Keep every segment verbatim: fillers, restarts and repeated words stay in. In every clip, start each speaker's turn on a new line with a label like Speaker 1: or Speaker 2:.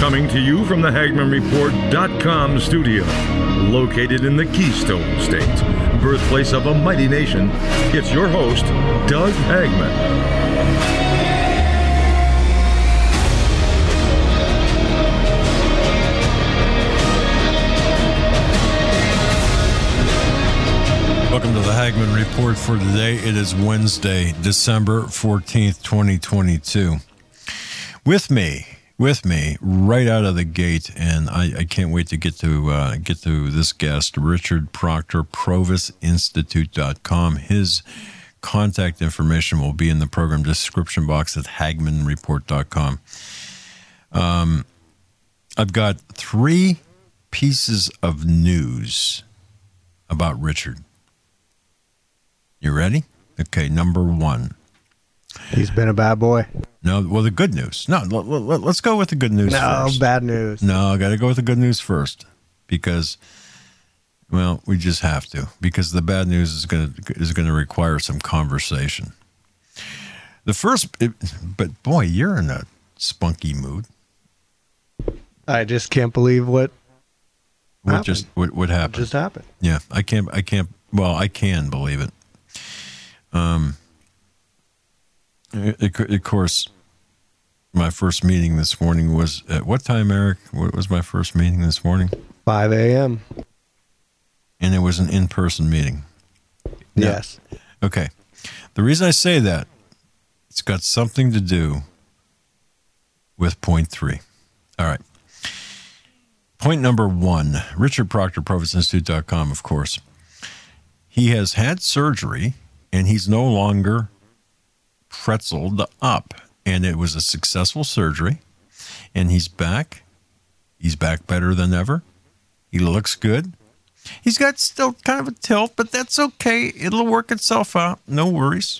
Speaker 1: Coming to you from the Hagman Report dot com studio, located in the Keystone State, birthplace of a mighty nation, it's your host, Doug Hagman.
Speaker 2: Welcome to the Hagman Report for today. It is Wednesday, December fourteenth, twenty twenty-two. With me, with me, right out of the gate, and I, I can't wait to get to uh, get to this guest, Richard Proctor, Provis Institute dot com. His contact information will be in the program description box at Hagman Report dot com. Um, I've got three pieces of news about Richard. You ready? Okay, number one.
Speaker 3: He's been a bad boy.
Speaker 2: No, well, the good news. No, let, let, let's go with the good news
Speaker 3: no,
Speaker 2: first.
Speaker 3: bad news.
Speaker 2: No, I got to go with the good news first because, well, we just have to because the bad news is going to is going to require some conversation. The first, it, but boy, you're in a spunky mood.
Speaker 3: I just can't believe what
Speaker 2: what
Speaker 3: happened.
Speaker 2: just what what happened.
Speaker 3: What just happened.
Speaker 2: Yeah, I can't. I can't. Well, I can believe it. Um. It, it, of course, my first meeting this morning was at what time, Eric? What was my first meeting this morning?
Speaker 3: five a.m.
Speaker 2: And it was an in-person meeting. No.
Speaker 3: Yes.
Speaker 2: Okay. The reason I say that, it's got something to do with point three. All right. Point number one, Richard Proctor, Provis Institute dot com, of course. He has had surgery, and he's no longer pretzeled up, and it was a successful surgery, and he's back. He's back better than ever. He looks good. He's got still kind of a tilt, but that's okay. It'll work itself out. No worries.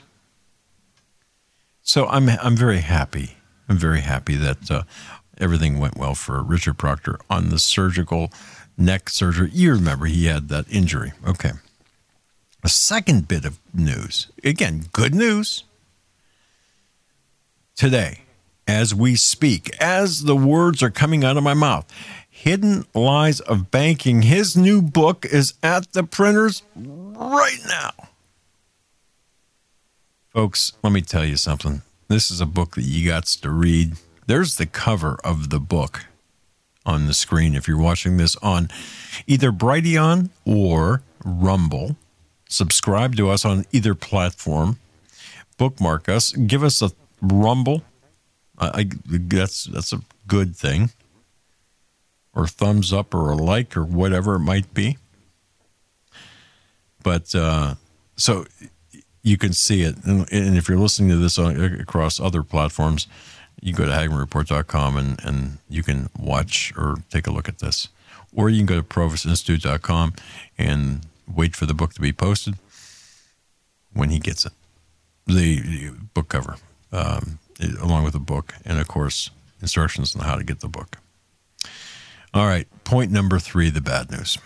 Speaker 2: So I'm I'm very happy. I'm very happy that uh, everything went well for Richard Proctor on the surgical neck surgery. You remember he had that injury. Okay. A second bit of news. Again, good news. Today, as we speak, as the words are coming out of my mouth, Hidden Lies of Banking, his new book is at the printers right now. Folks, let me tell you something. This is a book that you got to read. There's the cover of the book on the screen if you're watching this on either Brighteon or Rumble. Subscribe to us on either platform. Bookmark us. Give us a Rumble. I, I that's that's a good thing. Or thumbs up or a like or whatever it might be. But uh, so you can see it. And, and if you're listening to this on, across other platforms, you go to Hagman Report dot com and, and you can watch or take a look at this. Or you can go to Provis Institute dot com and wait for the book to be posted when he gets it. The, the book cover, um, along with the book, and of course, instructions on how to get the book. All right, point number three, the bad news.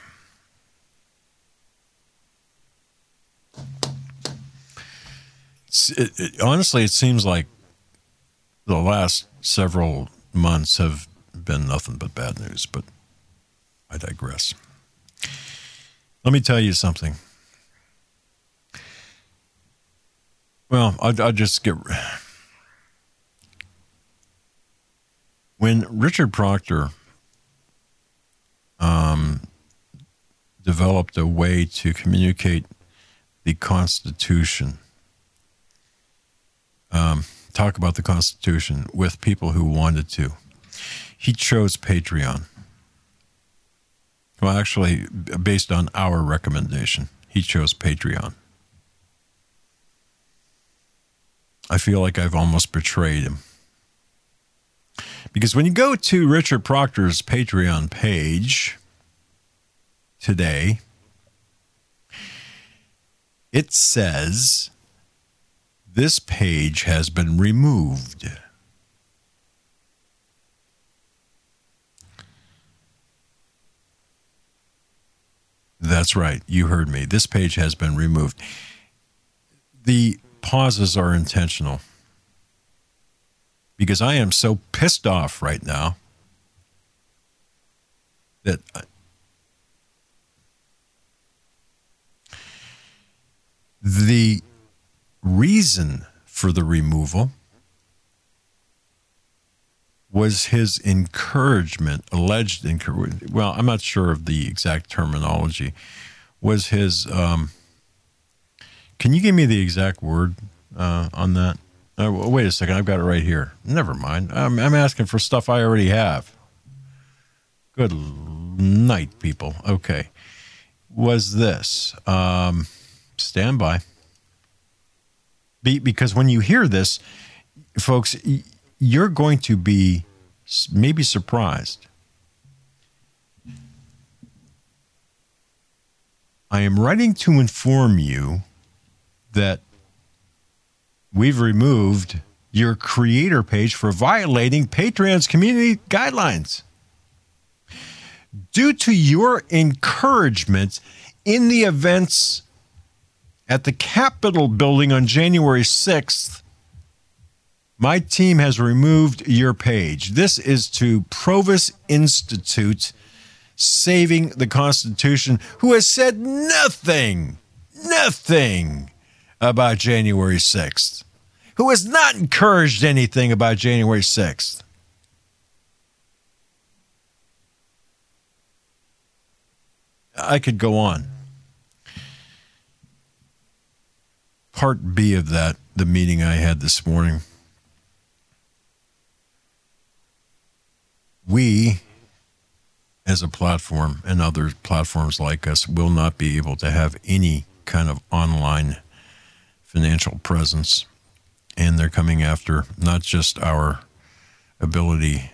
Speaker 2: It, it, honestly, it seems like the last several months have been nothing but bad news, but I digress. Let me tell you something. Well, I'll, I'll just get... When Richard Proctor um, developed a way to communicate the Constitution, um, talk about the Constitution with people who wanted to, he chose Patreon. Well, actually, based on our recommendation, he chose Patreon. I feel like I've almost betrayed him. Because when you go to Richard Proctor's Patreon page today, it says this page has been removed. That's right. You heard me. This page has been removed. The pauses are intentional because I am so pissed off right now that the reason for the removal was his encouragement, alleged encouragement. Well, I'm not sure of the exact terminology. Was his, um, can you give me the exact word uh, on that? Uh, wait a second, I've got it right here. Never mind. I'm, I'm asking for stuff I already have. Good night, people. Okay. Was this, um, stand by. Be, because when you hear this, folks, you're going to be maybe surprised. I am writing to inform you that we've removed your creator page for violating Patreon's community guidelines. Due to your encouragement in the events at the Capitol building on January sixth, my team has removed your page. This is to Provis Institute Saving the Constitution, who has said nothing, nothing about January sixth, who has not encouraged anything about January sixth. I could go on. Part B of that, the meeting I had this morning. We, as a platform and other platforms like us, will not be able to have any kind of online financial presence. And they're coming after not just our ability,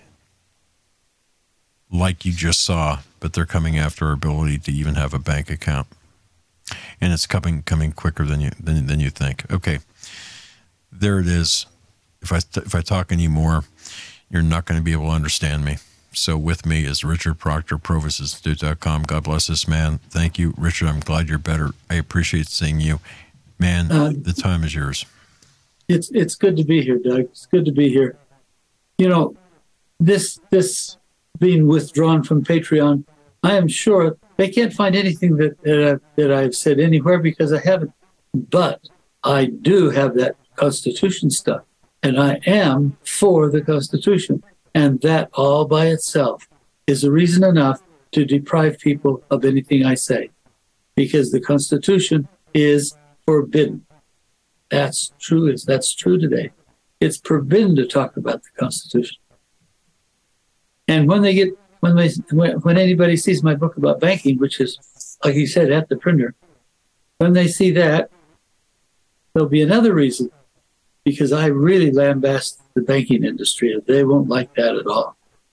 Speaker 2: like you just saw, but they're coming after our ability to even have a bank account. And it's coming coming quicker than you than, than you think. Okay, there it is. If I if I talk anymore, you're not going to be able to understand me. So with me is Richard Proctor, Provis Institute dot com. God bless this man. Thank you, Richard. I'm glad you're better. I appreciate seeing you. Man, uh, the time is yours.
Speaker 4: It's it's good to be here, Doug. It's good to be here. You know, this this being withdrawn from Patreon, I am sure they can't find anything that that, I, that I've said anywhere because I haven't. But I do have that Constitution stuff, and I am for the Constitution. And that all by itself is a reason enough to deprive people of anything I say, because the Constitution is forbidden. That's true. That's true today. It's forbidden to talk about the Constitution. And when they get, when they, when, when anybody sees my book about banking, which is, like you said, at the printer, when they see that, there'll be another reason, because I really lambast the banking industry, and they won't like that at all.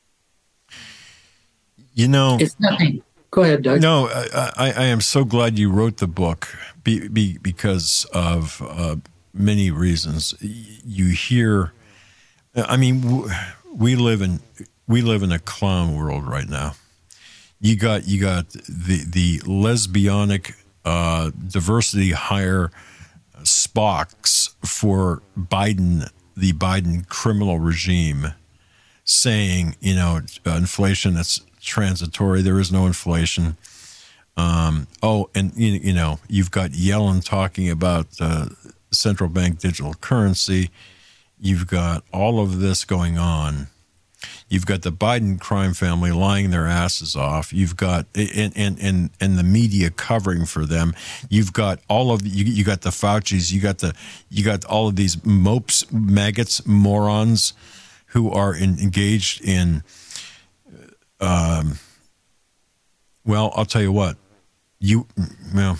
Speaker 2: You know,
Speaker 4: it's nothing. Go ahead, Doug.
Speaker 2: No, I, I, I am so glad you wrote the book be, be, because of uh, many reasons. You hear, I mean, we live in we live in a clown world right now. You got you got the the lesbianic uh, diversity hire Spocks for Biden, the Biden criminal regime, saying, you know, uh, inflation, that's transitory. There is no inflation. Um, oh, and, you, you know, you've got Yellen talking about uh, central bank digital currency. You've got all of this going on. You've got the Biden crime family lying their asses off. You've got and and and, and the media covering for them. You've got all of the, you. You got the Faucis. You got the you got all of these mopes, maggots, morons, who are in, engaged in. Um. Well, I'll tell you what. You well.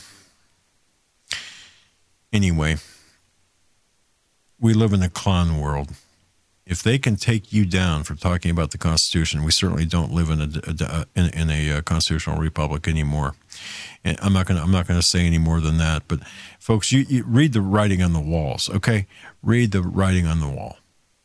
Speaker 2: Anyway, we live in a clown world. If they can take you down for talking about the Constitution, we certainly don't live in a, a in, in a constitutional republic anymore. And I'm not going to I'm not going to say any more than that. But folks, you, you read the writing on the walls, okay? Read the writing on the wall.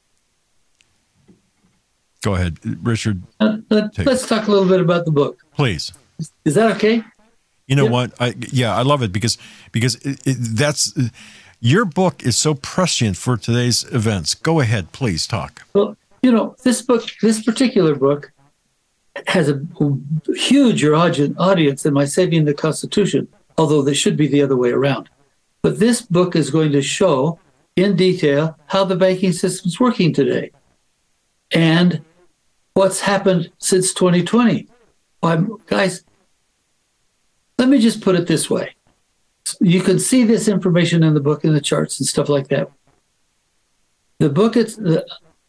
Speaker 2: Go ahead, Richard.
Speaker 4: Uh, let, let's talk a little bit about the book,
Speaker 2: please.
Speaker 4: Is that okay?
Speaker 2: You know yep. what? I, yeah, I love it because because it, it, that's. Your book is so prescient for today's events. Go ahead, please talk.
Speaker 4: Well, you know, this book, this particular book, has a huge audience than my Saving the Constitution, although they should be the other way around. But this book is going to show in detail how the banking system is working today and what's happened since twenty twenty. Um, guys, let me just put it this way. You can see this information in the book, in the charts and stuff like that. The book, it's the,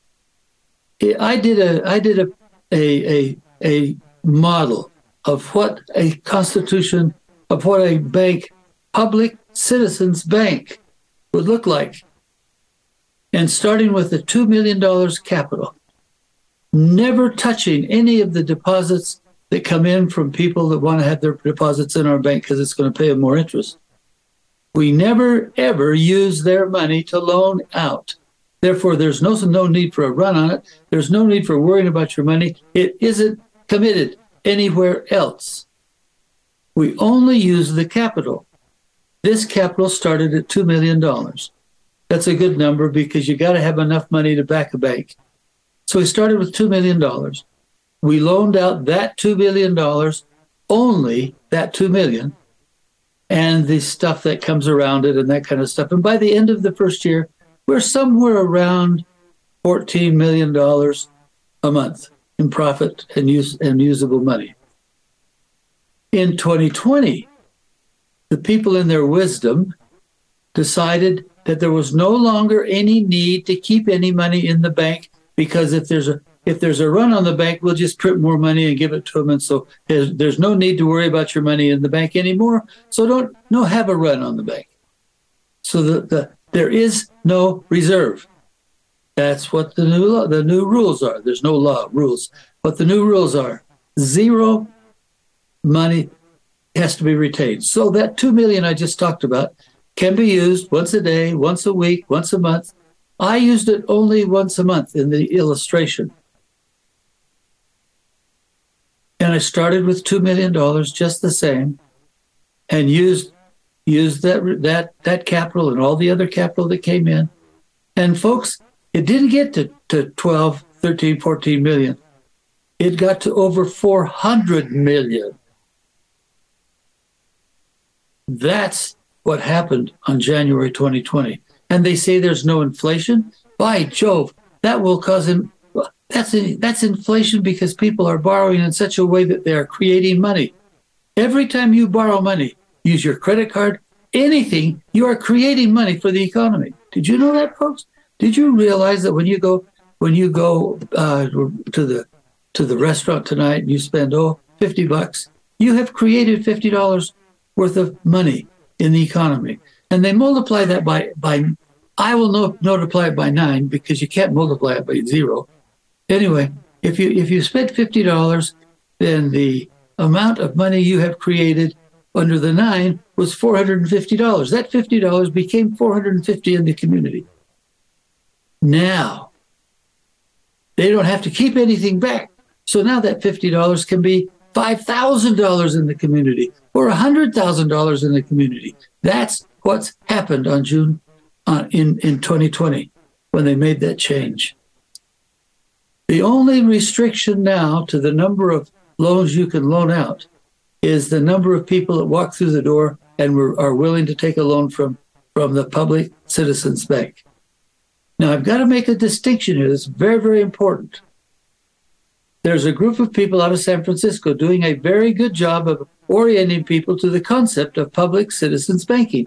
Speaker 4: I did a I did a a a, a model of what a constitution, of what a bank, public citizens bank, would look like. And starting with the two million dollars capital, never touching any of the deposits that come in from people that want to have their deposits in our bank because it's going to pay them more interest. We never, ever use their money to loan out. Therefore, there's no, no need for a run on it. There's no need for worrying about your money. It isn't committed anywhere else. We only use the capital. This capital started at two million dollars. That's a good number because you got to have enough money to back a bank. So we started with two million dollars. We loaned out that two million dollars, only that two million dollars, and the stuff that comes around it and that kind of stuff. And by the end of the first year, we're somewhere around fourteen million dollars a month in profit and use and usable money. In twenty twenty, the people in their wisdom decided that there was no longer any need to keep any money in the bank because if there's a if there's a run on the bank, we'll just print more money and give it to them. And so there's, there's no need to worry about your money in the bank anymore. So don't no have a run on the bank. So the, the there is no reserve. That's what the new law, the new rules are. There's no law, rules. But the new rules are zero money has to be retained. So that two million I just talked about can be used once a day, once a week, once a month. I used it only once a month in the illustration. And I started with two million dollars, just the same, and used used that that that capital and all the other capital that came in. And folks, it didn't get to, to twelve, thirteen, fourteen million. It got to over four hundred million. That's what happened on January twenty twenty. And they say there's no inflation. By Jove, that will cause him. That's that's inflation because people are borrowing in such a way that they are creating money. Every time you borrow money, use your credit card, anything, you are creating money for the economy. Did you know that, folks? Did you realize that when you go when you go uh, to the to the restaurant tonight and you spend oh fifty bucks, you have created fifty dollars worth of money in the economy, and they multiply that by by. I will no, multiply it by nine because you can't multiply it by zero. Anyway, if you if you spend fifty dollars, then the amount of money you have created under the nine was four hundred fifty dollars. That fifty dollars became four hundred fifty dollars in the community. Now, they don't have to keep anything back. So now that fifty dollars can be five thousand dollars in the community or one hundred thousand dollars in the community. That's what's happened on June uh, in, in twenty twenty when they made that change. The only restriction now to the number of loans you can loan out is the number of people that walk through the door and were, are willing to take a loan from, from the Public Citizens Bank. Now, I've got to make a distinction here that's very, very important. There's a group of people out of San Francisco doing a very good job of orienting people to the concept of public citizens banking.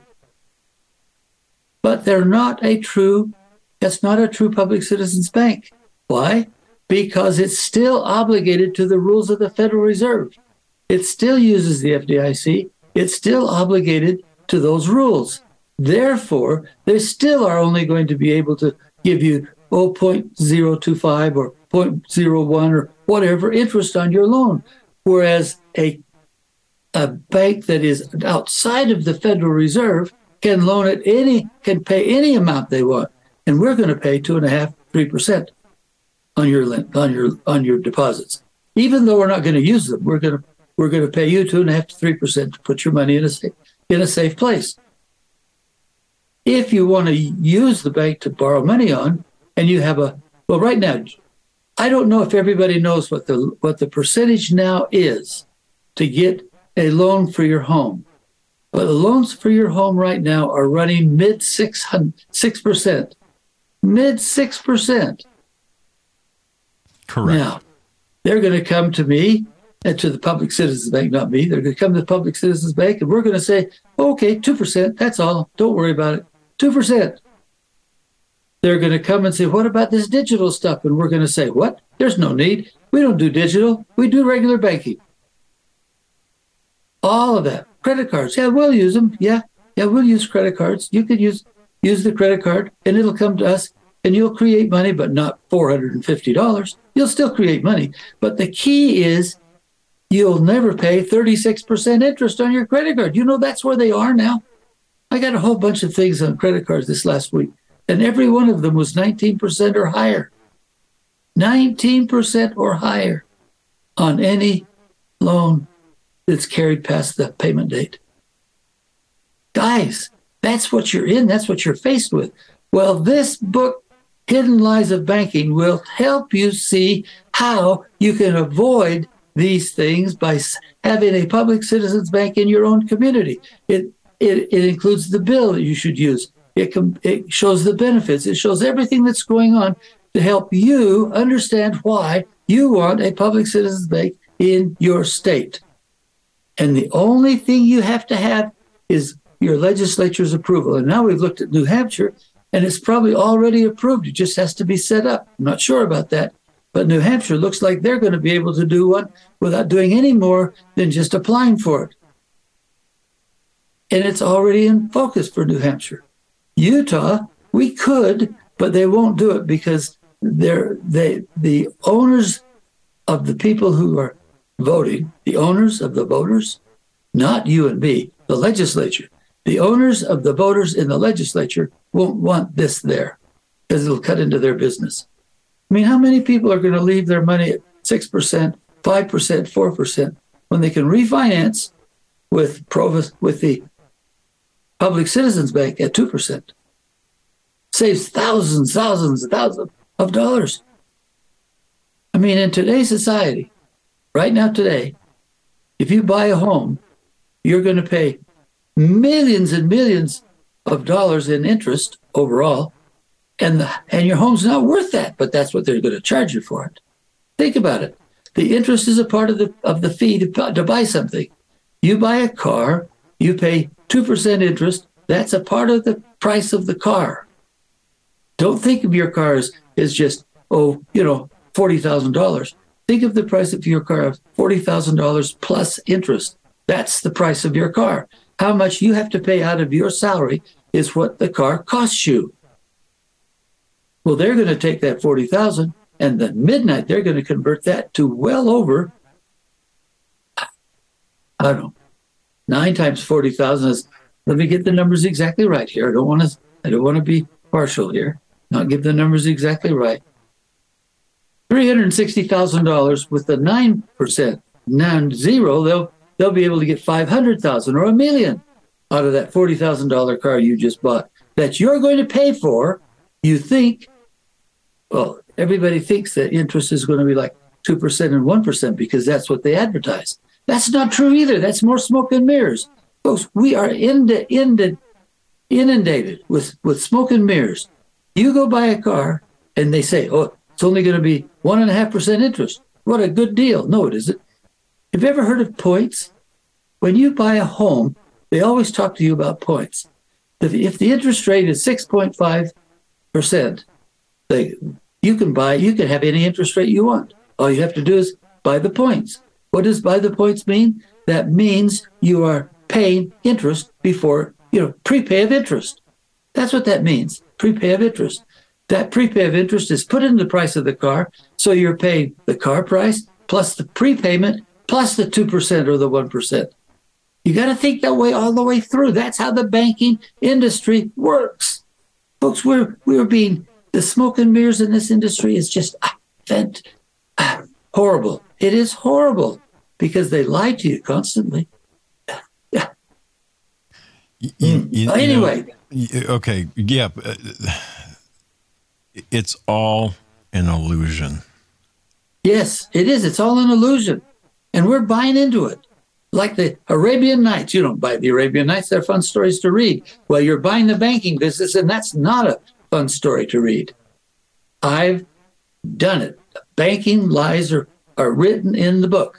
Speaker 4: But they're not a true, that's not a true public citizens bank. Why? Because it's still obligated to the rules of the Federal Reserve. It still uses the F D I C. It's still obligated to those rules. Therefore, they still are only going to be able to give you oh, zero point zero two five or zero point zero one or whatever interest on your loan. Whereas a, a bank that is outside of the Federal Reserve can loan at any, can pay any amount they want. And we're going to pay two and a half, three percent on your on your on your deposits. Even though we're not going to use them, we're going to we're going to pay you two and a half to three percent to put your money in a safe, in a safe place. If you want to use the bank to borrow money on, and you have a well, right now, I don't know if everybody knows what the what the percentage now is to get a loan for your home. But the loans for your home right now are running mid six six percent, mid six percent.
Speaker 2: Correct.
Speaker 4: Now, they're going to come to me and to the Public Citizens Bank, not me. They're going to come to the Public Citizens Bank, and we're going to say, okay, two percent. That's all. Don't worry about it. two percent. They're going to come and say, what about this digital stuff? And we're going to say, what? There's no need. We don't do digital. We do regular banking. All of that. Credit cards. Yeah, we'll use them. Yeah. Yeah, we'll use credit cards. You could use use the credit card, and it'll come to us, and you'll create money, but not four hundred fifty dollars. You'll still create money. But the key is you'll never pay thirty-six percent interest on your credit card. You know, that's where they are now. I got a whole bunch of things on credit cards this last week, and every one of them was nineteen percent or higher. nineteen percent or higher on any loan that's carried past the payment date. Guys, that's what you're in. That's what you're faced with. Well, this book, Hidden Lies of Banking, will help you see how you can avoid these things by having a public citizens bank in your own community. It it, it includes the bill that you should use. It, com- it shows the benefits. It shows everything that's going on to help you understand why you want a public citizens bank in your state. And the only thing you have to have is your legislature's approval. And now we've looked at New Hampshire, and it's probably already approved. It just has to be set up. I'm not sure about that. But New Hampshire looks like they're going to be able to do one without doing any more than just applying for it. And it's already in focus for New Hampshire. Utah, we could, but they won't do it because they're they the owners of the people who are voting, the owners of the voters, not you and me, the legislature. The owners of the voters in the legislature won't want this there because it'll cut into their business. I mean, how many people are going to leave their money at six percent, five percent, four percent when they can refinance with Provis, with the Public Citizens Bank at two percent? Saves thousands, thousands, thousands of dollars. I mean, in today's society, right now today, if you buy a home, you're going to pay millions and millions of dollars in interest overall, and the, and your home's not worth that, but that's what they're going to charge you for it. Think about it. The interest is a part of the of the fee to, to buy something. You buy a car, you pay two percent interest. That's a part of the price of the car. Don't think of your car as, as just, oh, you know, forty thousand dollars. Think of the price of your car of forty thousand dollars plus interest. That's the price of your car. How much you have to pay out of your salary is what the car costs you. Well, they're going to take that forty thousand dollars, and then midnight, they're going to convert that to well over, I don't know, nine times forty thousand dollars. Let me get the numbers exactly right here. I don't want to, I don't want to be partial here. Not give the numbers exactly right. three hundred sixty thousand dollars with the nine percent, non-zero, they'll they'll be able to get five hundred thousand dollars or a million out of that forty thousand dollars car you just bought that you're going to pay for. You think, well, everybody thinks that interest is going to be like two percent and one percent because that's what they advertise. That's not true either. That's more smoke and mirrors. Folks, we are inundated, inundated with, with smoke and mirrors. You go buy a car and they say, oh, it's only going to be one and a half percent interest. What a good deal. No, it isn't. Have you ever heard of points? When you buy a home, they always talk to you about points. If the interest rate is six point five percent, they, you can buy, you can have any interest rate you want. All you have to do is buy the points. What does buy the points mean? That means you are paying interest before, you know, prepay of interest. That's what that means, prepay of interest. That prepay of interest is put in the price of the car, so you're paying the car price plus the prepayment plus the two percent or the one percent. You got to think that way all the way through. That's how the banking industry works. Folks, we're, we're being, the smoke and mirrors in this industry is just ah, vent, ah, horrible. It is horrible because they lie to you constantly. Yeah.
Speaker 2: You, you,
Speaker 4: anyway.
Speaker 2: You know, okay. Yeah. It's all an illusion.
Speaker 4: Yes, it is. It's all an illusion. And we're buying into it. Like the Arabian Nights. You don't buy the Arabian Nights. They're fun stories to read. Well, you're buying the banking business, and that's not a fun story to read. I've done it. Banking lies are, are written in the book.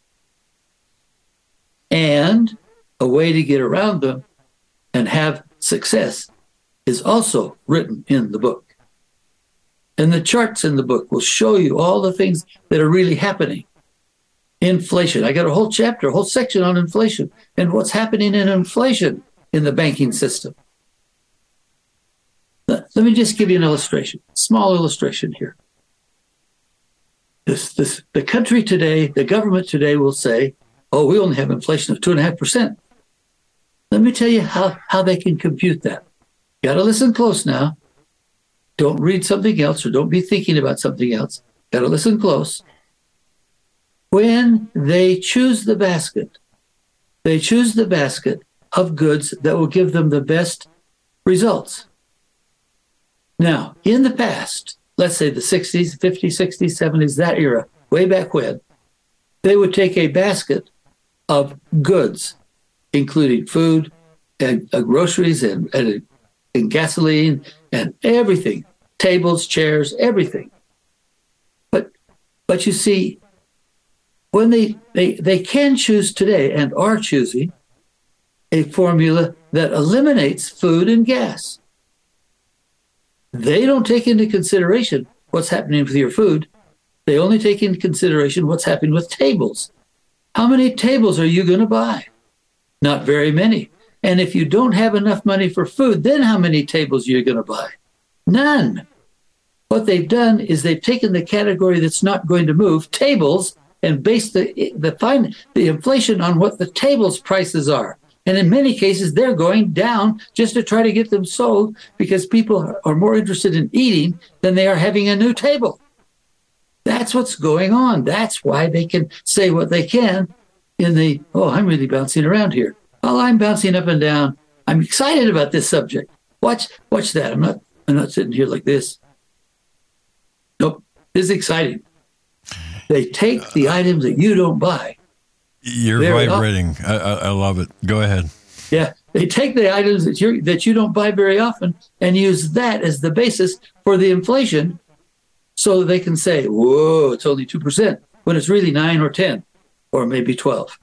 Speaker 4: And a way to get around them and have success is also written in the book. And the charts in the book will show you all the things that are really happening. Inflation. I got a whole chapter, a whole section on inflation and what's happening in inflation in the banking system. Let me just give you an illustration, small illustration here. This, this, the country today, the government today will say, oh, we only have inflation of two and a half percent. Let me tell you how, how they can compute that. You got to listen close now. Don't read something else or don't be thinking about something else. Got to listen close. When they choose the basket, they choose the basket of goods that will give them the best results. Now, in the past, let's say the sixties, fifties, sixties, seventies, that era, way back when, they would take a basket of goods, including food and uh, groceries and, and, and gasoline and everything, tables, chairs, everything. But, but you see, when they, they, they can choose today and are choosing a formula that eliminates food and gas. They don't take into consideration what's happening with your food. They only take into consideration what's happening with tables. How many tables are you going to buy? Not very many. And if you don't have enough money for food, then how many tables are you going to buy? None. What they've done is they've taken the category that's not going to move, tables, and based the the, fine, the inflation on what the tables prices are. And in many cases, they're going down just to try to get them sold because people are more interested in eating than they are having a new table. That's what's going on. That's why they can say what they can in the, oh, I'm really bouncing around here. Oh, I'm bouncing up and down. I'm excited about this subject. Watch, watch that. I'm not, I'm not sitting here like this. Nope. This is exciting. They take the items that you don't buy.
Speaker 2: You're vibrating. I, I, I love it. Go ahead.
Speaker 4: Yeah. They take the items that you that you don't buy very often and use that as the basis for the inflation so that they can say, whoa, it's only two percent when it's really nine or ten or maybe twelve.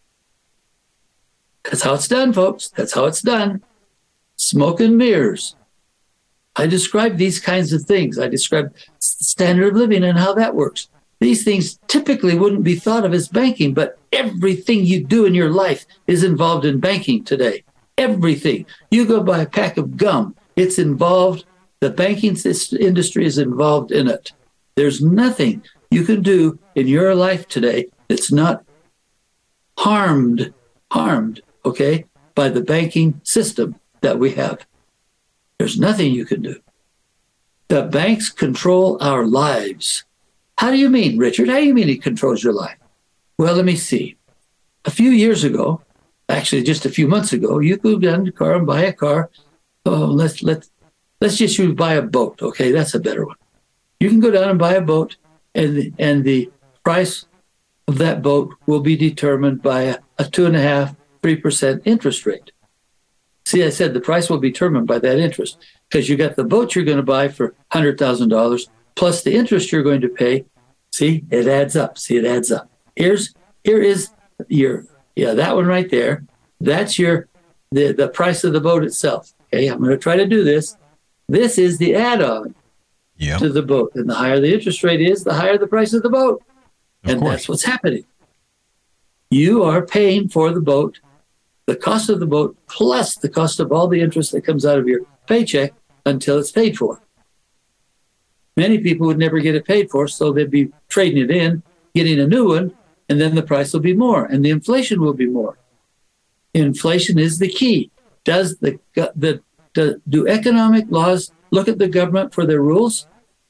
Speaker 4: That's how it's done, folks. That's how it's done. Smoke and mirrors. I describe these kinds of things. I describe standard of living and how that works. These things typically wouldn't be thought of as banking, but everything you do in your life is involved in banking today. Everything. You go buy a pack of gum, it's involved. The banking industry is involved in it. There's nothing you can do in your life today that's not harmed, harmed, okay, by the banking system that we have. There's nothing you can do. The banks control our lives. How do you mean, Richard? How do you mean it controls your life? Well, let me see. A few years ago, actually just a few months ago, you could go down to the car and buy a car. Oh, let's let's let's just use buy a boat. Okay, that's a better one. You can go down and buy a boat, and and the price of that boat will be determined by a, a two and a half, three percent interest rate. See, I said the price will be determined by that interest because you got the boat you're going to buy for one hundred thousand dollars plus the interest you're going to pay. See, it adds up. See, it adds up. Here's here is your yeah that one right there. That's your the the price of the boat itself. Okay, I'm going to try to do this. This is the add-on yep. to the boat, and the higher the interest rate is, the higher the price of the boat,
Speaker 2: of
Speaker 4: and
Speaker 2: course.
Speaker 4: That's what's happening. You are paying for the boat, the cost of the boat plus the cost of all the interest that comes out of your paycheck until it's paid for. Many people would never get it paid for, so they'd be trading it in, getting a new one, and then the price will be more, and the inflation will be more. Inflation is the key. Does the, the, the do economic laws look at the government for their rules?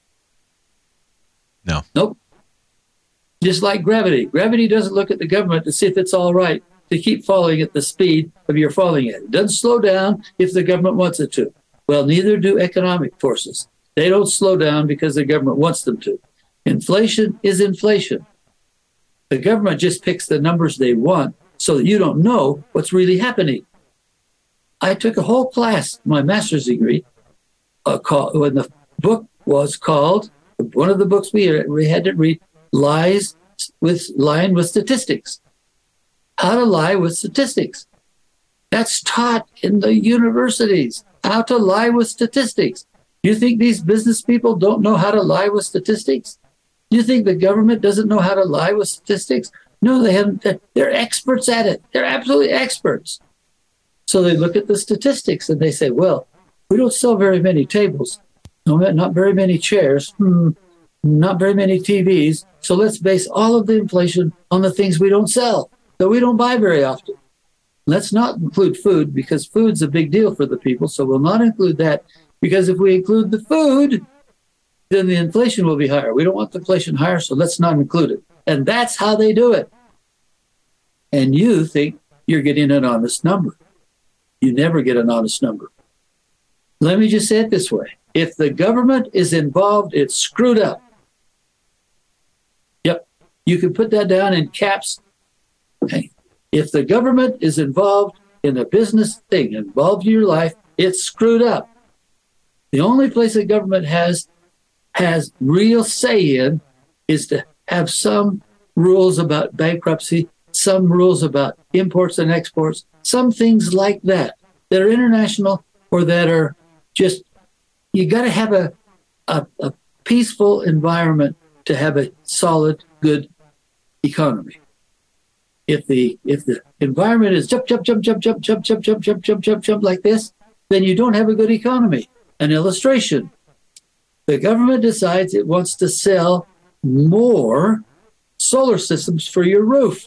Speaker 2: No.
Speaker 4: Nope. Just like gravity. Gravity doesn't look at the government to see if it's all right to keep falling at the speed of your falling at. It doesn't slow down if the government wants it to. Well, neither do economic forces. They don't slow down because the government wants them to. Inflation is inflation. The government just picks the numbers they want so that you don't know what's really happening. I took a whole class, my master's degree, uh, called, when the book was called, one of the books we, we had to read, Lies with Lying with Statistics. How to lie with statistics. That's taught in the universities, how to lie with statistics. You think these business people don't know how to lie with statistics? You think the government doesn't know how to lie with statistics? No, they haven't. They're experts at it. They're absolutely experts. So they look at the statistics and they say, well, we don't sell very many tables, no, not very many chairs, hmm, not very many T Vs. So let's base all of the inflation on the things we don't sell, that we don't buy very often. Let's not include food, because food's a big deal for the people. So we'll not include that, because if we include the food, then the inflation will be higher. We don't want the inflation higher, so let's not include it. And that's how they do it. And you think you're getting an honest number. You never get an honest number. Let me just say it this way. If the government is involved, it's screwed up. Yep. You can put that down in caps. Okay. If the government is involved in a business thing, involved in your life, it's screwed up. The only place the government has has real say in is to have some rules about bankruptcy, some rules about imports and exports, some things like that that are international or that are just, you got to have a, a, a peaceful environment to have a solid, good economy. If the if the environment is jump, jump, jump, jump, jump, jump, jump, jump, jump, jump, jump, jump like this, then you don't have a good economy. An illustration. The government decides it wants to sell more solar systems for your roof.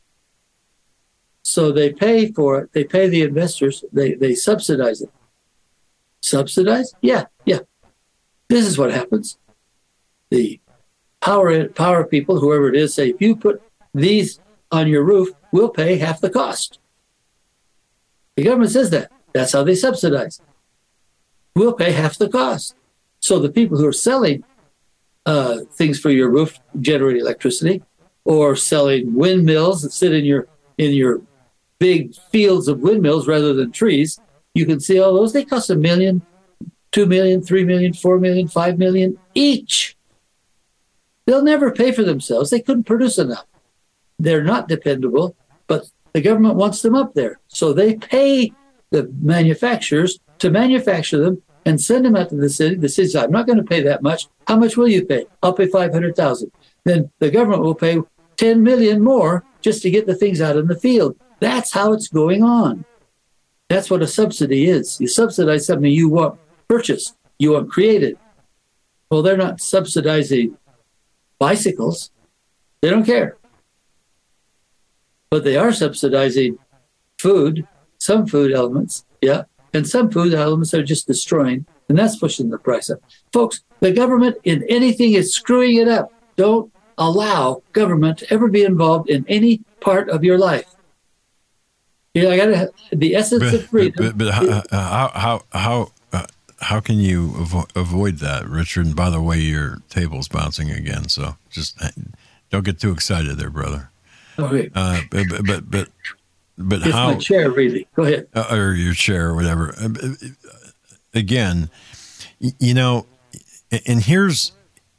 Speaker 4: So they pay for it. They pay the investors. They they subsidize it. Subsidize? Yeah, yeah. This is what happens. The power power people, whoever it is, say, if you put these on your roof, we'll pay half the cost. The government says that. That's how they subsidize. We'll pay half the cost. So the people who are selling uh, things for your roof, generate electricity, or selling windmills that sit in your in your big fields of windmills rather than trees, you can see all those. They cost a million, two million, three million, four million, five million each. They'll never pay for themselves. They couldn't produce enough. They're not dependable, but the government wants them up there. So they pay the manufacturers to manufacture them and send them out to the city. The city says, I'm not going to pay that much. How much will you pay? I'll pay five hundred thousand dollars. Then the government will pay ten million dollars more just to get the things out in the field. That's how it's going on. That's what a subsidy is. You subsidize something you want purchased, you want created. Well, they're not subsidizing bicycles. They don't care. But they are subsidizing food, some food elements, yeah, and some food elements are just destroying, and that's pushing the price up. Folks, the government in anything is screwing it up. Don't allow government to ever be involved in any part of your life. You know, I got the essence
Speaker 2: but,
Speaker 4: of freedom.
Speaker 2: But, but, but how how how uh, how can you avo- avoid that, Richard? And by the way, your table's bouncing again, so just don't get too excited there, brother.
Speaker 4: Okay.
Speaker 2: Uh, but but but but
Speaker 4: it's
Speaker 2: how?
Speaker 4: My chair, really. Go ahead.
Speaker 2: Uh, or your chair, or whatever. Again, you know, and here's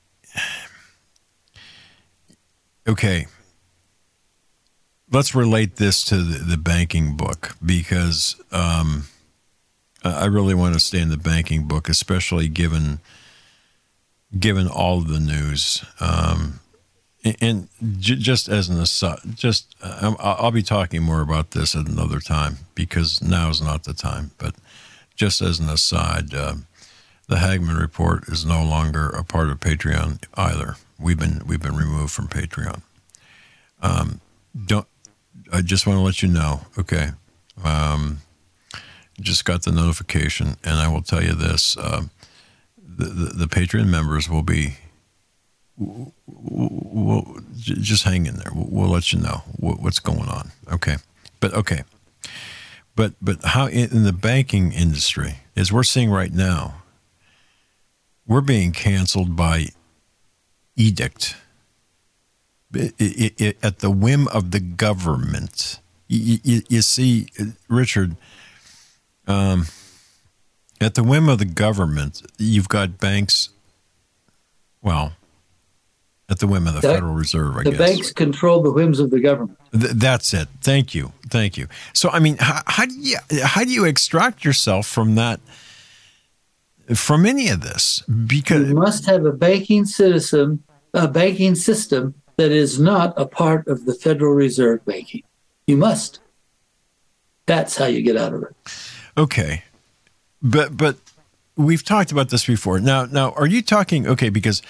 Speaker 2: okay. Let's relate this to the, the banking book, because um, I really want to stay in the banking book, especially given given all of the news. Um, and, and j- just as an aside, just uh, I'll be talking more about this at another time, because now is not the time. But just as an aside, uh, the Hagmann Report is no longer a part of Patreon either. We've been we've been removed from Patreon. Um, don't. I just want to let you know, okay, um, just got the notification, and I will tell you this, uh, the, the, the Patreon members will be, we'll, we'll, just hang in there. We'll, we'll let you know what, what's going on, okay? But, okay, but but how in, in the banking industry, as we're seeing right now, we're being canceled by edict it, it, it, at the whim of the government. You, you, you see, Richard, um, at the whim of the government, you've got banks, well, at the whim of the
Speaker 4: That,
Speaker 2: Federal Reserve, I
Speaker 4: the
Speaker 2: guess.
Speaker 4: The banks control the whims of the government.
Speaker 2: Th- that's it. Thank you. Thank you. So, I mean, how, how do you how do you extract yourself from that, from any of this? Because
Speaker 4: you must have a banking citizen, a banking system that is not a part of the Federal Reserve banking. You must. That's how you get out of it.
Speaker 2: Okay, but but we've talked about this before. Now, now, are you talking? Okay, because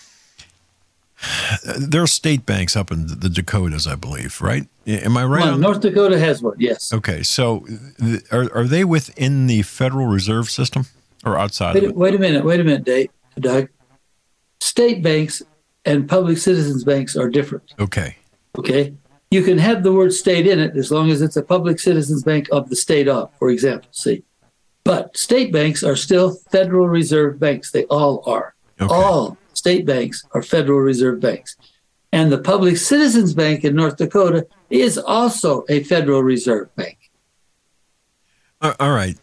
Speaker 2: there are state banks up in the Dakotas, I believe, right? Am I right?
Speaker 4: Well,
Speaker 2: on
Speaker 4: North Dakota has one, yes.
Speaker 2: Okay, so are are they within the Federal Reserve System or outside
Speaker 4: Wait,
Speaker 2: of it?
Speaker 4: wait a minute, wait a minute, Dave, Doug. State banks and public citizens banks are different.
Speaker 2: Okay.
Speaker 4: Okay? You can have the word state in it as long as it's a public citizens bank of the state of, for example, see. But state banks are still Federal Reserve banks. They all are.
Speaker 2: Okay.
Speaker 4: All state banks are Federal Reserve banks. And the Public Citizens Bank in North Dakota is also a Federal Reserve bank.
Speaker 2: Uh, all right.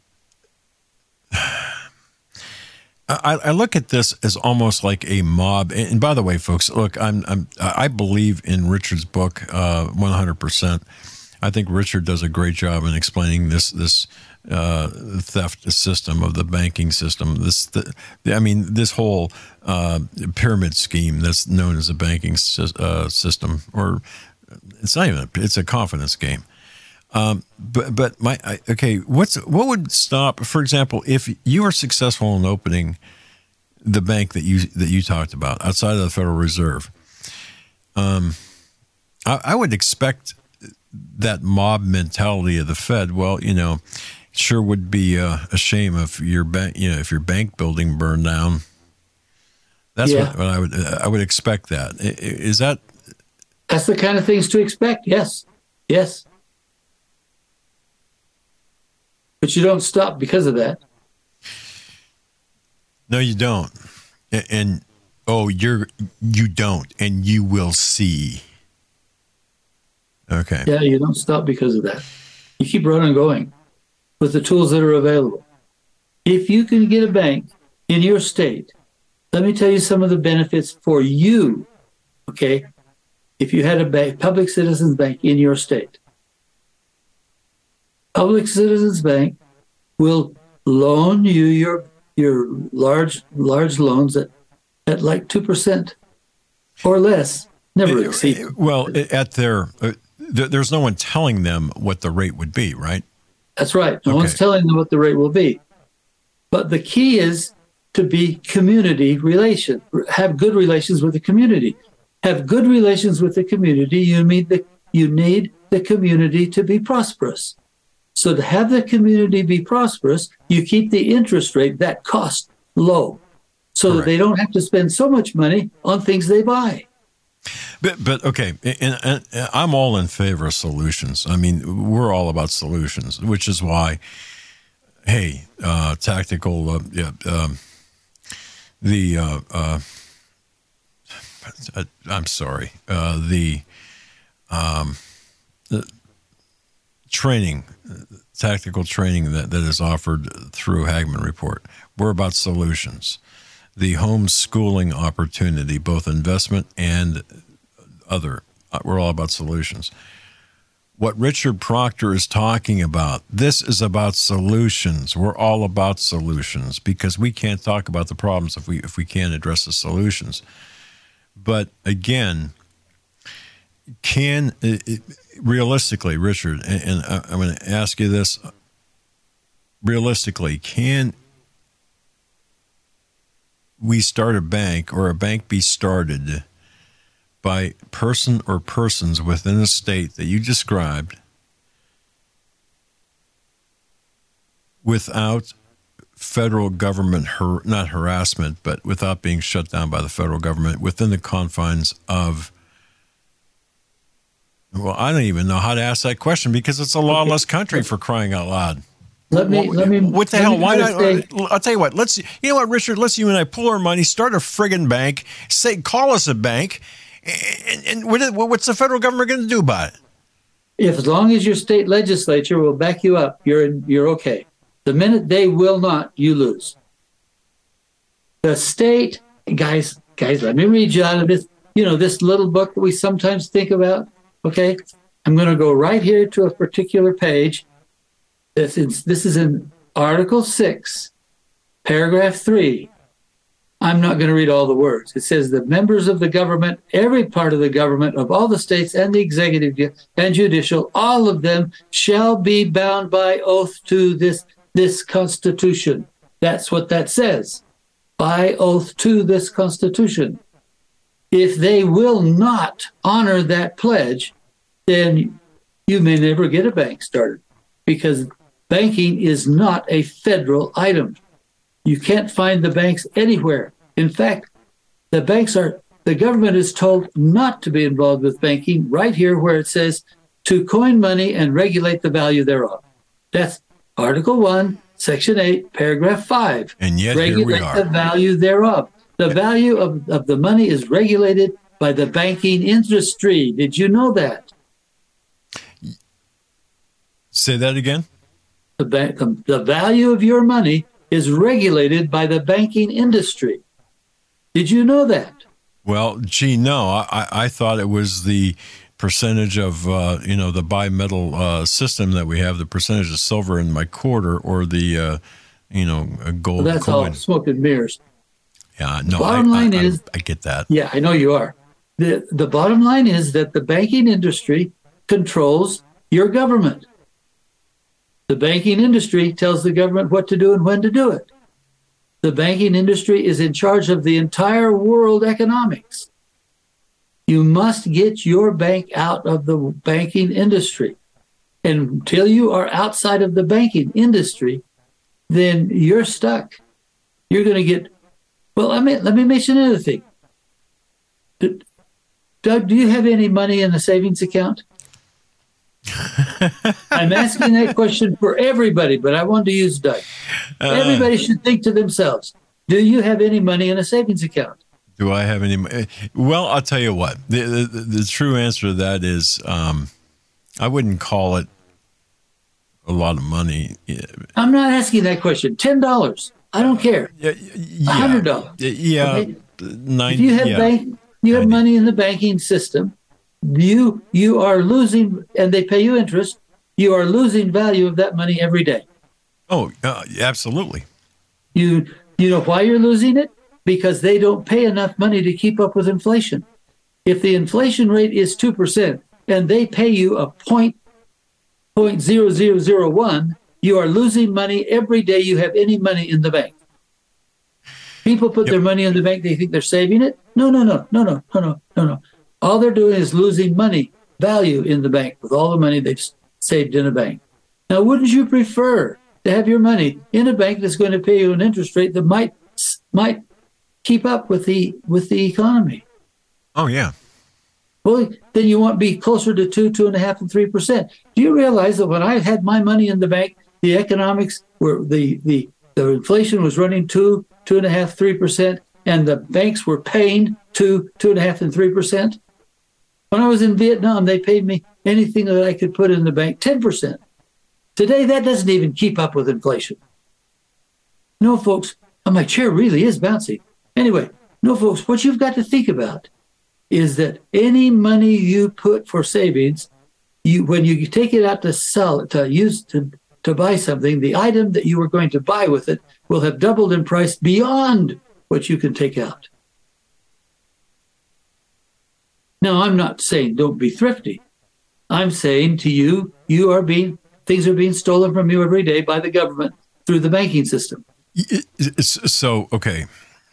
Speaker 2: I, I look at this as almost like a mob. And by the way, folks, look, I'm, I'm I believe in Richard's book uh, one hundred percent. I think Richard does a great job in explaining this this uh, theft system of the banking system. This, the, I mean, this whole uh, pyramid scheme that's known as a banking uh, system, or it's not even a, it's a confidence game. Um, but but my I, okay, what's what would stop? For example, if you are successful in opening the bank that you that you talked about outside of the Federal Reserve, um, I, I would expect that mob mentality of the Fed. Well, you know, it sure would be uh, a shame if your bank, you know, if your bank building burned down. That's
Speaker 4: Yeah.
Speaker 2: what, what I would I would expect. That is that.
Speaker 4: That's the kind of things to expect. Yes. Yes. But you don't stop because of that.
Speaker 2: No, you don't. And, and oh, you're you don't, and you will see. Okay.
Speaker 4: Yeah, you don't stop because of that. You keep running going with the tools that are available. If you can get a bank in your state, let me tell you some of the benefits for you. Okay, if you had a bank, public citizens bank in your state. Public Citizens Bank will loan you your your large large loans at, at like two percent or less, never exceed.
Speaker 2: Well, at their, uh, th- there's no one telling them what the rate would be, right?
Speaker 4: That's right. No
Speaker 2: Okay.
Speaker 4: one's telling them what the rate will be. But the key is to be community relation, have good relations with the community. Have good relations with the community, you need the you need the community to be prosperous. So to have the community be prosperous, you keep the interest rate, that cost, low, so
Speaker 2: Correct.
Speaker 4: that they don't have to spend so much money on things they buy.
Speaker 2: But but okay, and, and I'm all in favor of solutions. I mean, we're all about solutions, which is why, hey, uh, tactical, uh, yeah, um, the uh, uh, I'm sorry, uh, the um, the training, tactical training that, that is offered through Hagman Report. We're about solutions. The homeschooling opportunity, both investment and other, we're all about solutions. What Richard Proctor is talking about, this is about solutions. We're all about solutions because we can't talk about the problems if we if we can't address the solutions. But again, can it, realistically, Richard, and, and I'm going to ask you this: realistically, can we start a bank, or a bank be started by person or persons within a state that you described without federal government, har- not harassment, but without being shut down by the federal government within the confines of, well, I don't even know how to ask that question because it's a lawless country, for crying out loud.
Speaker 4: Let me,
Speaker 2: what,
Speaker 4: let me.
Speaker 2: what the
Speaker 4: let
Speaker 2: hell?
Speaker 4: me
Speaker 2: Why
Speaker 4: try
Speaker 2: not?
Speaker 4: to say-
Speaker 2: I'll tell you what. Let's. You know what, Richard? Let's you and I pull our money, start a friggin' bank. Say, call us a bank, and, and what is, what's the federal government going to do about it?
Speaker 4: If as long as your state legislature will back you up, you're you're okay. The minute they will not, you lose. The state, guys, guys, let me read you out of this, you know, this little book that we sometimes think about. Okay, I'm going to go right here to a particular page. This is this is in Article Six, Paragraph Three. I'm not going to read all the words. It says the members of the government, every part of the government of all the states and the executive and judicial, all of them shall be bound by oath to this, this Constitution. That's what that says. By oath to this Constitution. If they will not honor that pledge, then you may never get a bank started because banking is not a federal item. You can't find the banks anywhere. In fact, the banks are, the government is told not to be involved with banking right here where it says to coin money and regulate the value thereof. That's Article one, Section eight, Paragraph five.
Speaker 2: And yet
Speaker 4: regulate
Speaker 2: here we are.
Speaker 4: the value thereof. The value of, of the money is regulated by the banking industry. Did you know that?
Speaker 2: Say that again?
Speaker 4: The, ba- the, the value of your money is regulated by the banking industry. Did you know that?
Speaker 2: Well, gee, no. I, I thought it was the percentage of, uh, you know, the bimetal uh, system that we have, the percentage of silver in my quarter or the, uh, you know, a gold
Speaker 4: Well, that's
Speaker 2: coin.
Speaker 4: all smoke and mirrors.
Speaker 2: Yeah, no,
Speaker 4: Bottom
Speaker 2: I,
Speaker 4: line
Speaker 2: I, I,
Speaker 4: is-
Speaker 2: I get that.
Speaker 4: Yeah, I know you are. The, the bottom line is that the banking industry controls your government. The banking industry tells the government what to do and when to do it. The banking industry is in charge of the entire world economics. You must get your bank out of the banking industry. And until you are outside of the banking industry, then you're stuck. You're going to get, well, I mean, let me mention another thing. Doug, do you have any money in a savings account? I'm asking that question for everybody, but I want to use Doug. Uh, everybody should think to themselves, do you have any money in a savings account?
Speaker 2: Do I have any money? Well, I'll tell you what. The, the, the true answer to that is um, I wouldn't call it a lot of money.
Speaker 4: I'm not asking that question. ten dollars. I don't care.
Speaker 2: Yeah,
Speaker 4: yeah. one hundred dollars.
Speaker 2: Yeah.
Speaker 4: Okay?
Speaker 2: Nine,
Speaker 4: if you have,
Speaker 2: yeah.
Speaker 4: bank, you have money in the banking system, you you are losing, and they pay you interest, you are losing value of that money every day.
Speaker 2: Oh, uh, absolutely.
Speaker 4: You you know why you're losing it? Because they don't pay enough money to keep up with inflation. If the inflation rate is two percent and they pay you a point, point zero zero zero one, you are losing money every day you have any money in the bank. People put yep. their money in the bank, they think they're saving it. No, no, no, no, no, no, no, no, no. All they're doing is losing money, value in the bank with all the money they've saved in a bank. Now, wouldn't you prefer to have your money in a bank that's going to pay you an interest rate that might might keep up with the with the economy?
Speaker 2: Oh, yeah.
Speaker 4: Well, then you want to be closer to two, two and a half, and three percent. Do you realize that when I had my money in the bank, the economics were the the the inflation was running two, two and a half, three percent, and the banks were paying two, two and a half, and three percent. When I was in Vietnam, they paid me anything that I could put in the bank, ten percent. Today, that doesn't even keep up with inflation. No, folks, oh, my chair really is bouncy. Anyway, no, folks, what you've got to think about is that any money you put for savings, you when you take it out to sell it, to use to, to buy something, the item that you were going to buy with it will have doubled in price beyond what you can take out. Now, I'm not saying don't be thrifty. I'm saying to you, you are being things are being stolen from you every day by the government through the banking system.
Speaker 2: So, okay.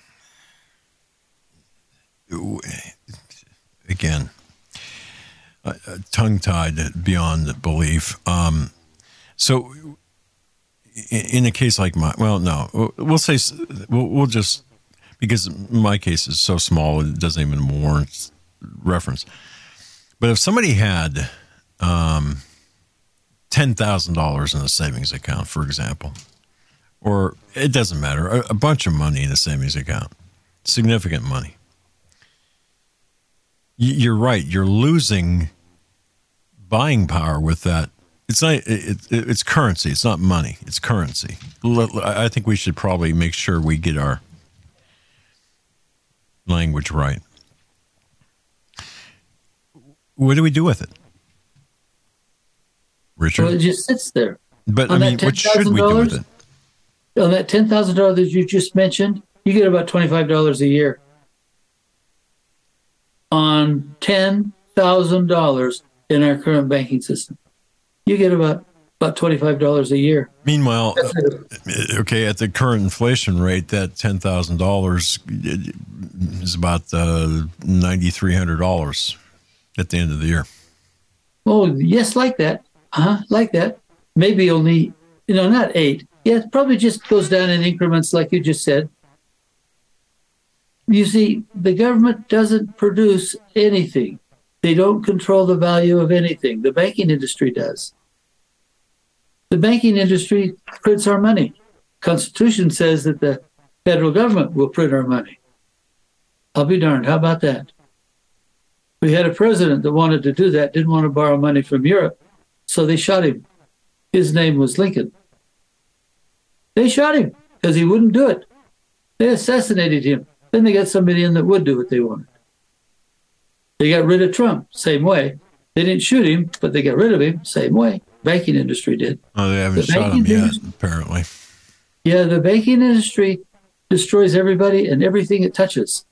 Speaker 2: Again, uh, tongue-tied beyond belief. Um, so, in, in a case like mine, well, no, we'll say we'll, we'll just because my case is so small, it doesn't even warrant reference. But if somebody had um, ten thousand dollars in a savings account, for example, or it doesn't matter, a, a bunch of money in a savings account, significant money. Y- you're right. You're losing buying power with that. It's not. It, it, it's currency. It's not money. It's currency. I think we should probably make sure we get our language right. What do we do with it, Richard?
Speaker 4: Well, it just sits there.
Speaker 2: But on I mean, what should we do with it?
Speaker 4: On that ten thousand dollars that you just mentioned, you get about twenty-five dollars a year. On ten thousand dollars in our current banking system, you get about about twenty-five dollars a year.
Speaker 2: Meanwhile, okay, at the current inflation rate, that ten thousand dollars is about uh, nine thousand three hundred dollars at the end of the year.
Speaker 4: Oh, yes, like that. Uh-huh, like that. Maybe only, you know, not eight. Yeah, it probably just goes down in increments like you just said. You see, the government doesn't produce anything. They don't control the value of anything. The banking industry does. The banking industry prints our money. Constitution says that the federal government will print our money. I'll be darned. How about that? We had a president that wanted to do that, didn't want to borrow money from Europe, so they shot him. His name was Lincoln. They shot him because he wouldn't do it. They assassinated him. Then they got somebody in that would do what they wanted. They got rid of Trump, same way. They didn't shoot him, but they got rid of him, same way. Banking industry did.
Speaker 2: Oh, they haven't the shot him yet, industry, apparently.
Speaker 4: Yeah, the banking industry destroys everybody and everything it touches.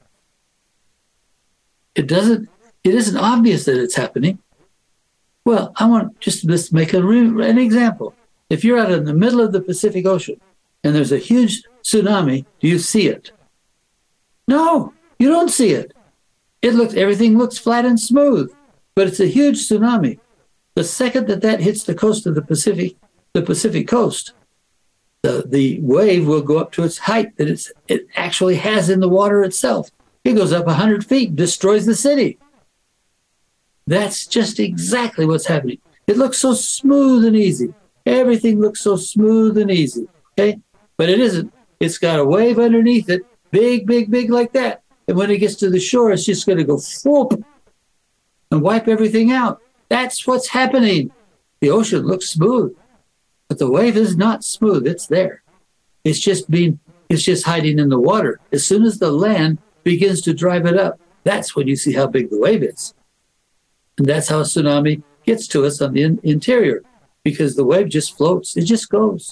Speaker 4: It doesn't, it isn't obvious that it's happening. Well, I want just to make a re- an example. If you're out in the middle of the Pacific Ocean and there's a huge tsunami, do you see it? No, you don't see it. It looks, everything looks flat and smooth, but it's a huge tsunami. The second that that hits the coast of the Pacific, the Pacific coast, the, the wave will go up to its height that it's, it actually has in the water itself. It goes up one hundred feet, destroys the city. That's just exactly what's happening. It looks so smooth and easy. Everything looks so smooth and easy, okay? But it isn't. It's got a wave underneath it, big, big, big like that. And when it gets to the shore, it's just going to go whoop and wipe everything out. That's what's happening. The ocean looks smooth, but the wave is not smooth. It's there. It's just being, it's just hiding in the water. As soon as the land begins to drive it up, that's when you see how big the wave is. And that's how a tsunami gets to us on the in- interior, because the wave just floats. It just goes.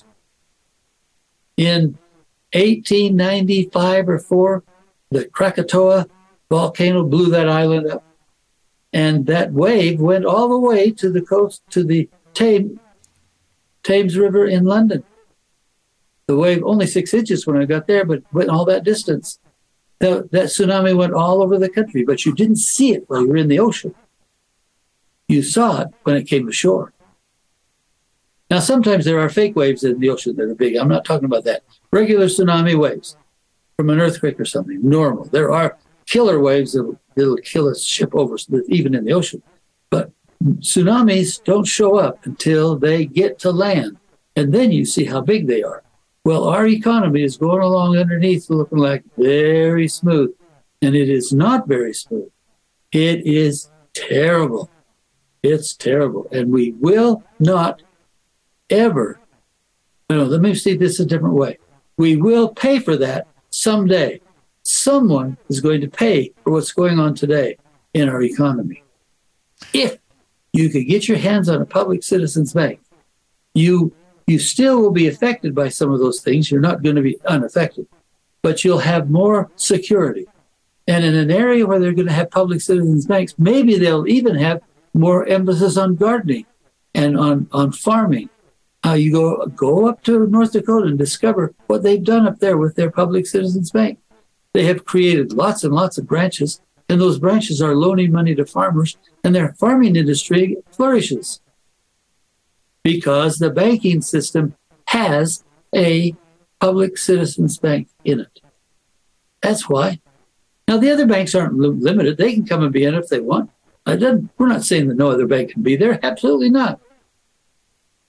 Speaker 4: In eighteen ninety-five or four, the Krakatoa volcano blew that island up. And that wave went all the way to the coast, to the Thames, Thames River in London. The wave, only six inches when I got there, but went all that distance. The, that tsunami went all over the country, but you didn't see it while you were in the ocean. You saw it when it came ashore. Now, sometimes there are fake waves in the ocean that are big. I'm not talking about that. Regular tsunami waves from an earthquake or something, normal. There are killer waves that'll, that'll kill a ship over, even in the ocean. But tsunamis don't show up until they get to land, and then you see how big they are. Well, our economy is going along underneath looking like very smooth, and it is not very smooth. It is terrible. It's terrible, and we will not ever, no, let me see this a different way. We will pay for that someday. Someone is going to pay for what's going on today in our economy. If you could get your hands on a public citizens bank, you you still will be affected by some of those things. You're not going to be unaffected, but you'll have more security. And in an area where they're going to have public citizens banks, maybe they'll even have more emphasis on gardening and on, on farming. Uh, you go go up to North Dakota and discover what they've done up there with their public citizens bank. They have created lots and lots of branches, and those branches are loaning money to farmers, and their farming industry flourishes because the banking system has a public citizens bank in it. That's why. Now, the other banks aren't limited. They can come and be in it if they want. I didn't, we're not saying that no other bank can be there. Absolutely not.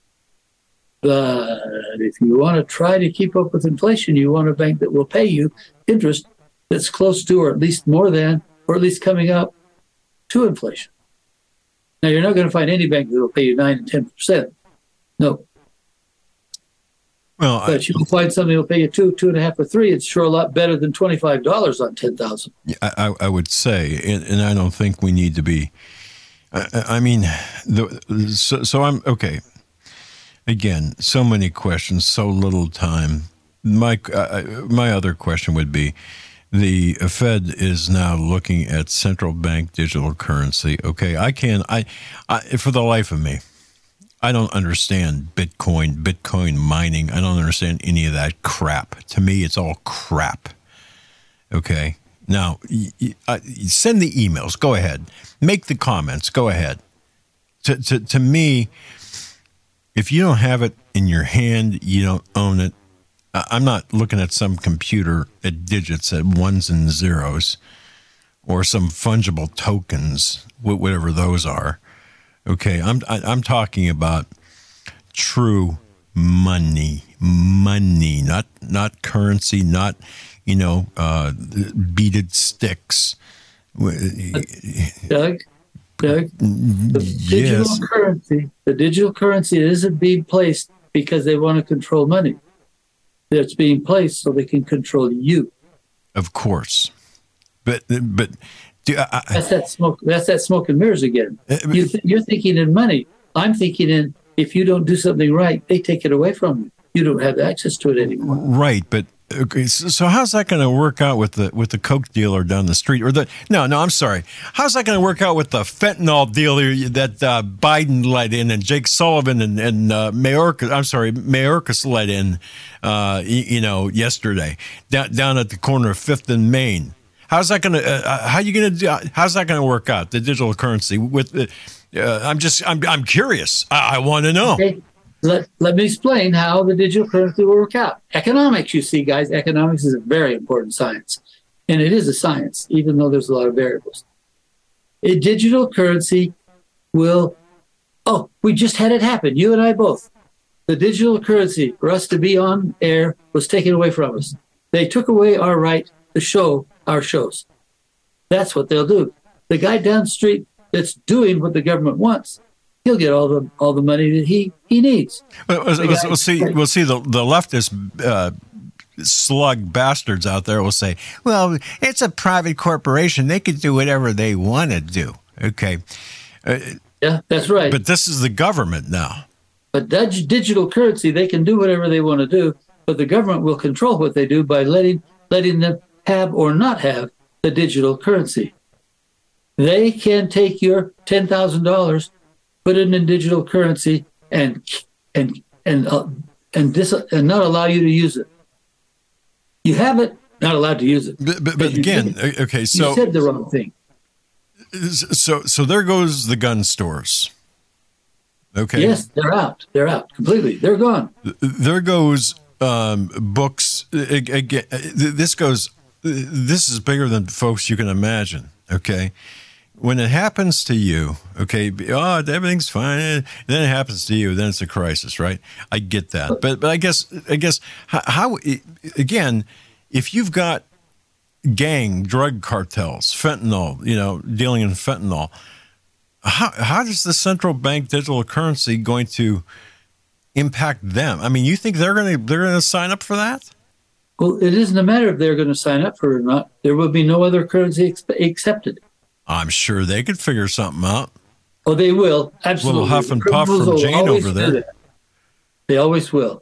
Speaker 4: But if you want to try to keep up with inflation, you want a bank that will pay you interest that's close to, or at least more than, or at least coming up to inflation. Now, you're not going to find any bank that will pay you nine and ten percent. No.
Speaker 2: Well,
Speaker 4: but I, you will find something that will pay you two, two and a half, or three. It's sure a lot better than twenty-five dollars on ten thousand.
Speaker 2: I, I, I would say, and, and I don't think we need to be. I, I mean, the, so, so I'm okay. Again, so many questions, so little time. My uh, my other question would be, the Fed is now looking at central bank digital currency. Okay, I can I, I for the life of me, I don't understand Bitcoin, Bitcoin mining. I don't understand any of that crap. To me, it's all crap. Okay, now y- y- uh, send the emails. Go ahead, make the comments. Go ahead. To to to me, if you don't have it in your hand, you don't own it. I'm not looking at some computer at digits at ones and zeros or some fungible tokens, whatever those are. Okay, I'm I'm talking about true money, money, not not currency, not, you know, uh, beaded sticks.
Speaker 4: Doug, Doug, the digital
Speaker 2: yes.
Speaker 4: currency, the digital currency isn't being placed because they want to control money. It's being placed so they can control you.
Speaker 2: Of course, but but do, I,
Speaker 4: that's that smoke. That's that smoke and mirrors again. You th- you're thinking in money. I'm thinking in if you don't do something right, they take it away from you. You don't have access to it anymore.
Speaker 2: Right, but okay. So, so how's that going to work out with the with the coke dealer down the street, or the no, no? I'm sorry. How's that going to work out with the fentanyl dealer that uh, Biden let in, and Jake Sullivan and and uh, Mayorkas? I'm sorry, Mayorkas let in. Uh, you, you know, yesterday down down at the corner of Fifth and Main. How's that going to? Uh, how are you going to do? How's that going to work out? The digital currency with the. Uh, I'm just. I'm. I'm curious. I, I want to know.
Speaker 4: Okay. Let, let me explain how the digital currency will work out. Economics, you see, guys, economics is a very important science. And it is a science, even though there's a lot of variables. A digital currency will, oh, we just had it happen, you and I both. The digital currency for us to be on air was taken away from us. They took away our right to show our shows. That's what they'll do. The guy down the street that's doing what the government wants, he'll get all the all the money that he, he needs.
Speaker 2: Well, we'll, we'll, we'll see. We'll see the the leftist uh, slug bastards out there will say, "Well, it's a private corporation; they could do whatever they want to do." Okay. Uh,
Speaker 4: yeah, that's right.
Speaker 2: But this is the government now.
Speaker 4: But that digital currency, they can do whatever they want to do, but the government will control what they do by letting letting them have or not have the digital currency. They can take your ten thousand dollars. Put it in digital currency and and and uh, and dis- and not allow you to use it. You have it, not allowed to use it.
Speaker 2: But, but, but again,
Speaker 4: did,
Speaker 2: okay, so
Speaker 4: you said the wrong thing.
Speaker 2: So so there goes the gun stores. Okay.
Speaker 4: Yes, they're out. They're out completely. They're gone.
Speaker 2: There goes um, books. Again, this goes. This is bigger than folks you can imagine. Okay. When it happens to you, okay, oh, everything's fine. Then it happens to you, then it's a crisis, right? I get that, but but I guess I guess how, how again, if you've got gang drug cartels, fentanyl, you know, dealing in fentanyl, how how does the central bank digital currency going to impact them? I mean, you think they're going to they're going to sign up for that?
Speaker 4: Well, it isn't a matter if they're going to sign up for it or not. There will be no other currency ex- accepted.
Speaker 2: I'm sure they could figure something out.
Speaker 4: Oh, they will. Absolutely.
Speaker 2: A little huff and puff from Jane over there.
Speaker 4: They always will.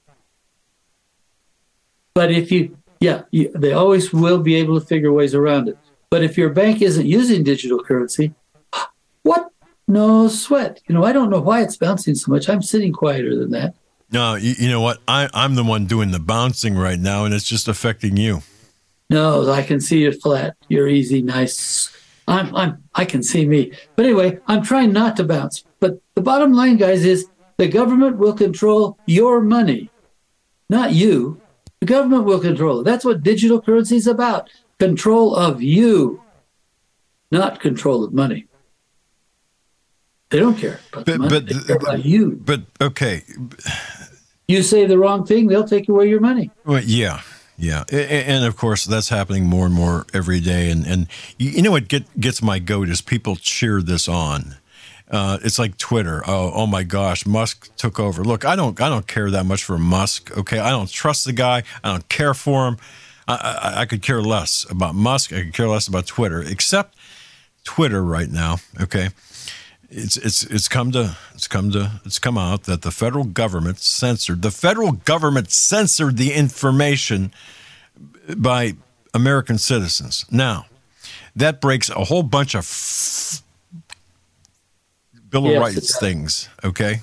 Speaker 4: But if you, yeah, you, they always will be able to figure ways around it. But if your bank isn't using digital currency, what? No sweat. You know, I don't know why it's bouncing so much. I'm sitting quieter than that.
Speaker 2: No, you, you know what? I, I'm the one doing the bouncing right now, and it's just affecting you.
Speaker 4: No, I can see it flat. You're easy, nice. I'm, I'm, I can see me. But anyway, I'm trying not to bounce. But the bottom line, guys, is the government will control your money, not you. The government will control it. That's what digital currency is about. Control of you, not control of money. They don't care about
Speaker 2: but,
Speaker 4: the money.
Speaker 2: But,
Speaker 4: they care about you.
Speaker 2: But, okay.
Speaker 4: You say the wrong thing, they'll take away your money.
Speaker 2: Well, yeah, yeah, and of course that's happening more and more every day. And and you know what get, gets my goat is people cheer this on. Uh, it's like Twitter. Oh, oh my gosh, Musk took over. Look, I don't, I don't care that much for Musk. Okay, I don't trust the guy. I don't care for him. I, I, I could care less about Musk. I could care less about Twitter, except Twitter right now. Okay. It's it's it's come to it's come to it's come out that the federal government censored the federal government censored the information by American citizens. Now, that breaks a whole bunch of f- Bill of
Speaker 4: Yes,
Speaker 2: Rights things. Okay,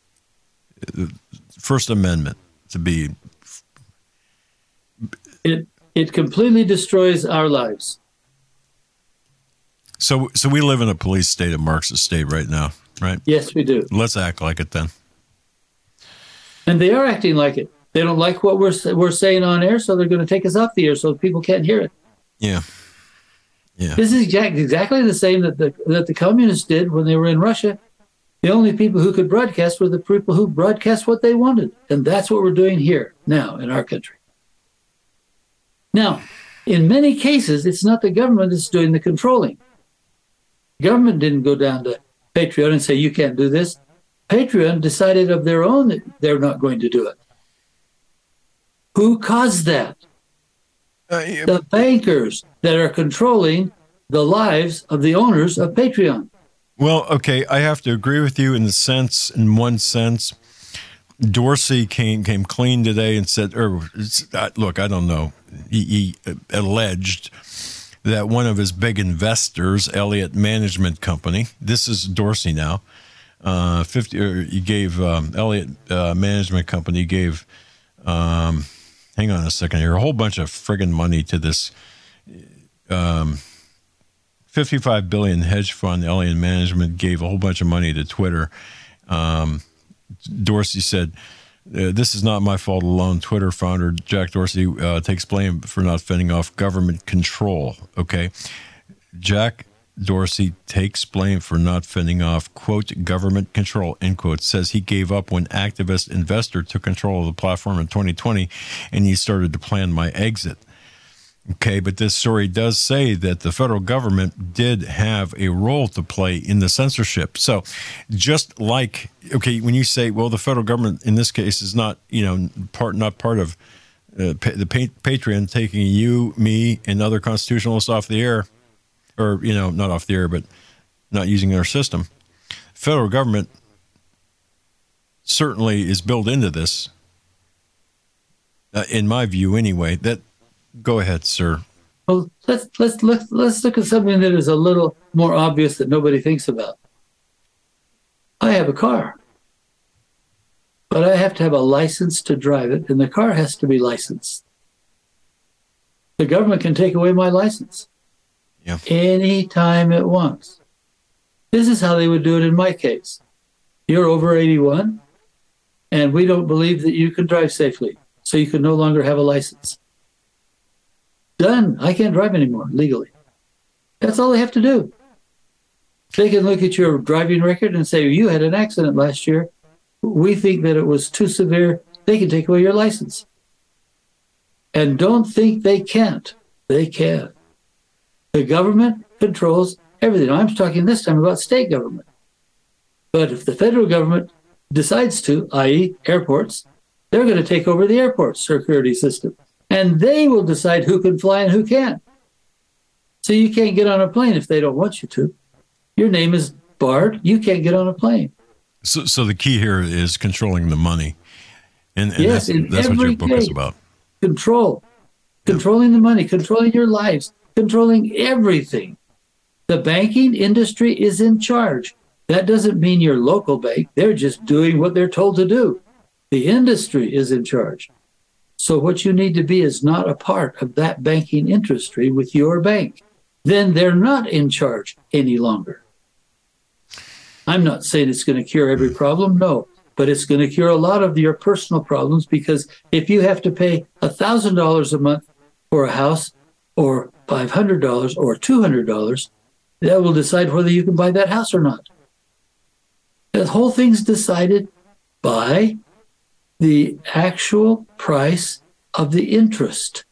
Speaker 2: First Amendment to be.
Speaker 4: It it completely destroys our lives.
Speaker 2: So, so we live in a police state, a Marxist state right now, right?
Speaker 4: Yes, we do.
Speaker 2: Let's act like it then.
Speaker 4: And they are acting like it. They don't like what we're we're saying on air, so they're going to take us off the air so people can't hear it.
Speaker 2: Yeah, yeah.
Speaker 4: This is exact, exactly the same that the that the communists did when they were in Russia. The only people who could broadcast were the people who broadcast what they wanted, and that's what we're doing here now in our country. Now, in many cases, it's not the government that's doing the controlling. Government didn't go down to Patreon and say, you can't do this. Patreon decided of their own that they're not going to do it. Who caused that?
Speaker 2: Uh, yeah.
Speaker 4: The bankers that are controlling the lives of the owners of Patreon.
Speaker 2: Well, okay, I have to agree with you in the sense, in one sense. Dorsey came came clean today and said, or uh, look, I don't know. He, he alleged that one of his big investors, Elliott Management Company, this is Dorsey now, uh, fifty. Or he gave um, Elliott uh, Management Company gave, um, hang on a second here, a whole bunch of friggin' money to this um, fifty-five billion hedge fund. Elliott Management gave a whole bunch of money to Twitter. Um, Dorsey said, Uh, this is not my fault alone. Twitter founder Jack Dorsey uh, takes blame for not fending off government control. Okay. Jack Dorsey takes blame for not fending off, quote, government control, end quote, says he gave up when activist investor took control of the platform in twenty twenty and he started to plan my exit. Okay, but this story does say that the federal government did have a role to play in the censorship. So just like, okay, when you say, well, the federal government in this case is not, you know, part not part of uh, pa- the pa- Patreon taking you, me, and other constitutionalists off the air, or, you know, not off the air, but not using their system. Federal government certainly is built into this, uh, in my view anyway. That Go ahead, sir.
Speaker 4: Well, let's let's let's let's look at something that is a little more obvious that nobody thinks about. I have a car, but I have to have a license to drive it, and the car has to be licensed. The government can take away my license
Speaker 2: yeah.
Speaker 4: anytime it wants. This is how they would do it in my case. You're over eighty-one, and we don't believe that you can drive safely, so you can no longer have a license. Done. I can't drive anymore legally. That's all they have to do. They can look at your driving record and say, you had an accident last year. We think that it was too severe. They can take away your license. And don't think they can't. They can. The government controls everything. I'm talking this time about state government. But if the federal government decides to, that is airports, they're going to take over the airport security system. And they will decide who can fly and who can't. So you can't get on a plane if they don't want you to. Your name is barred. You can't get on a plane.
Speaker 2: So, so the key here is controlling the money, and, and
Speaker 4: yes,
Speaker 2: that's, that's what your book
Speaker 4: case,
Speaker 2: is about.
Speaker 4: Control, controlling the money, controlling your lives, controlling everything. The banking industry is in charge. That doesn't mean your local bank. They're just doing what they're told to do. The industry is in charge. So what you need to be is not a part of that banking industry with your bank. Then they're not in charge any longer. I'm not saying it's going to cure every problem, no, but it's going to cure a lot of your personal problems, because if you have to pay one thousand dollars a month for a house, or five hundred dollars or two hundred dollars, that will decide whether you can buy that house or not. The whole thing's decided by the actual price of the interest.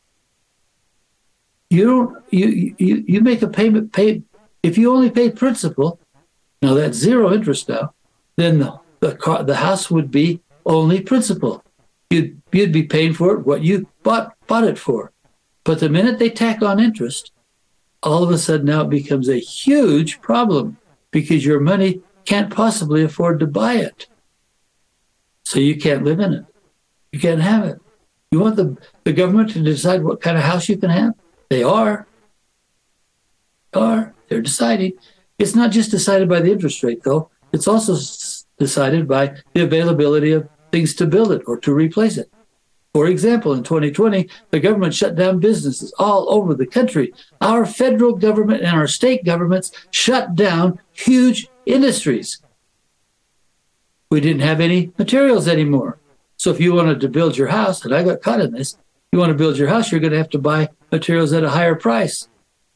Speaker 4: You don't, you, you, you make a payment, pay, if you only pay principal, now that's zero interest now, then the, the, car, the house would be only principal. You'd, you'd be paying for it what you bought, bought it for. But the minute they tack on interest, all of a sudden now it becomes a huge problem because your money can't possibly afford to buy it. So you can't live in it. You can't have it. You want the, the government to decide what kind of house you can have? They are. They are. They're deciding. It's not just decided by the interest rate, though. It's also s- decided by the availability of things to build it or to replace it. For example, in twenty twenty, the government shut down businesses all over the country. Our federal government and our state governments shut down huge industries. We didn't have any materials anymore. So if you wanted to build your house, and I got caught in this, you want to build your house, you're going to have to buy materials at a higher price.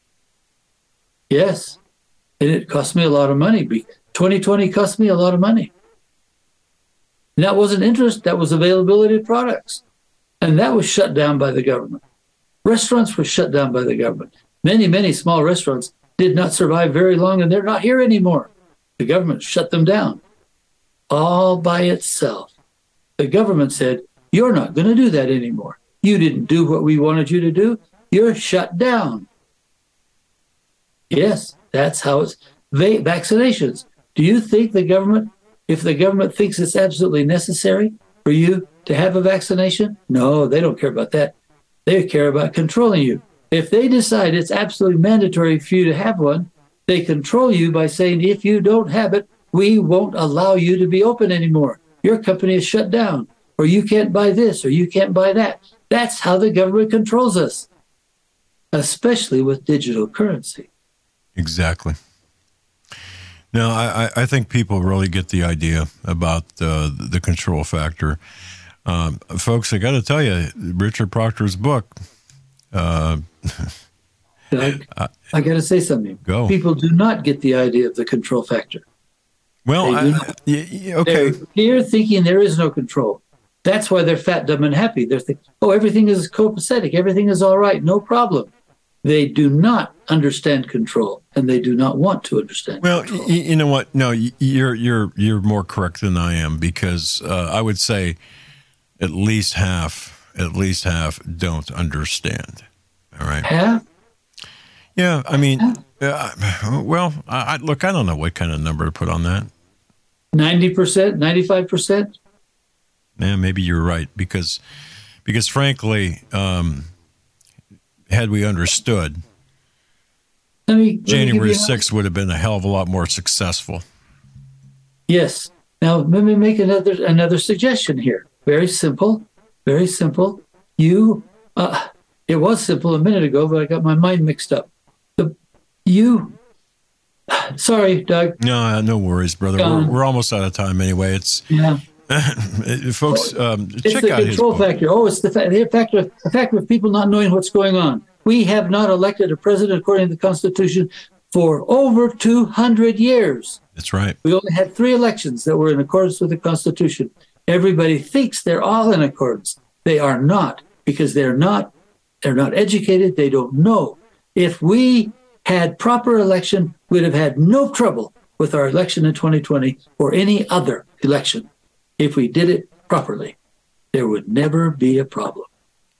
Speaker 4: Yes. And it cost me a lot of money. twenty twenty cost me a lot of money. And that wasn't interest, that was availability of products. And that was shut down by the government. Restaurants were shut down by the government. Many, many small restaurants did not survive very long, and they're not here anymore. The government shut them down all by itself. The government said, you're not going to do that anymore. You didn't do what we wanted you to do. You're shut down. Yes, that's how it's. Va- vaccinations. Do you think the government, if the government thinks it's absolutely necessary for you to have a vaccination? No, they don't care about that. They care about controlling you. If they decide it's absolutely mandatory for you to have one, they control you by saying, if you don't have it, we won't allow you to be open anymore. Your company is shut down, or you can't buy this, or you can't buy that. That's how the government controls us, especially with digital currency.
Speaker 2: Exactly. Now, I, I think people really get the idea about uh, the control factor. Um, folks, I got to tell you, Richard Proctor's book. Uh,
Speaker 4: Doug, I, I got to say something.
Speaker 2: Go.
Speaker 4: People do not get the idea of the control factor.
Speaker 2: Well, I, yeah, yeah, okay.
Speaker 4: They're here thinking there is no control. That's why they're fat, dumb, and happy. They're thinking, oh, everything is copacetic. Everything is all right. No problem. They do not understand control, and they do not want to understand
Speaker 2: well,
Speaker 4: control.
Speaker 2: Well, y- you know what? No, you're you're you're more correct than I am, because uh, I would say at least half, at least half don't understand. All right.
Speaker 4: Half?
Speaker 2: Yeah, I mean, uh, well, I, I, look, I don't know what kind of number to put on that.
Speaker 4: ninety percent, ninety-five percent?
Speaker 2: Yeah, maybe you're right, because, because frankly, um, had we understood,
Speaker 4: let me, let
Speaker 2: January sixth would have been a hell of a lot more successful.
Speaker 4: Yes. Now, let me make another another suggestion here. Very simple, very simple. You, uh, it was simple a minute ago, but I got my mind mixed up. The, you, sorry, Doug.
Speaker 2: No, no worries, brother.
Speaker 4: Um,
Speaker 2: we're, we're almost out of time anyway. It's
Speaker 4: yeah.
Speaker 2: folks, um,
Speaker 4: it's
Speaker 2: check
Speaker 4: the
Speaker 2: out his
Speaker 4: control
Speaker 2: book.
Speaker 4: factor. Oh, it's the, fa- the factor, of, the factor of people not knowing what's going on. We have not elected a president according to the Constitution for over two hundred years.
Speaker 2: That's right.
Speaker 4: We only had three elections that were in accordance with the Constitution. Everybody thinks they're all in accordance. They are not, because they're not, they're not educated. They don't know. If we had proper election, we'd have had no trouble with our election in twenty twenty or any other election. If we did it properly, there would never be a problem.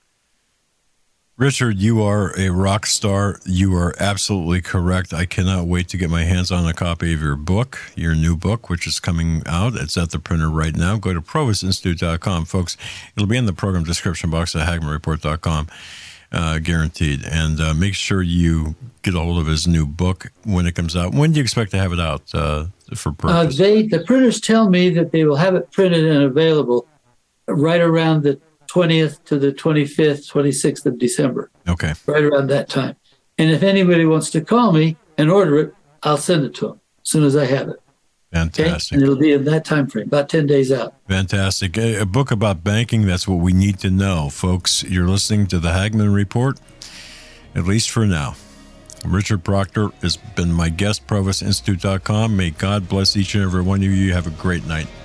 Speaker 2: Richard, you are a rock star. You are absolutely correct. I cannot wait to get my hands on a copy of your book, your new book, which is coming out. It's at the printer right now. Go to provost institute dot com, folks. It'll be in the program description box at hagmann report dot com, uh, guaranteed. And uh, make sure you get a hold of his new book when it comes out. When do you expect to have it out uh, for purchase?
Speaker 4: Uh, they, the printers tell me that they will have it printed and available right around the twentieth to the twenty-fifth, twenty-sixth of December.
Speaker 2: Okay.
Speaker 4: Right around that time. And if anybody wants to call me and order it, I'll send it to them as soon as I have it.
Speaker 2: Fantastic.
Speaker 4: Okay? And it'll be in that time frame, about ten days out.
Speaker 2: Fantastic. A, a book about banking, that's what we need to know. Folks, you're listening to the Hagmann Report, at least for now. Richard Proctor has been my guest, provost institute dot com. May God bless each and every one of you. Have a great night.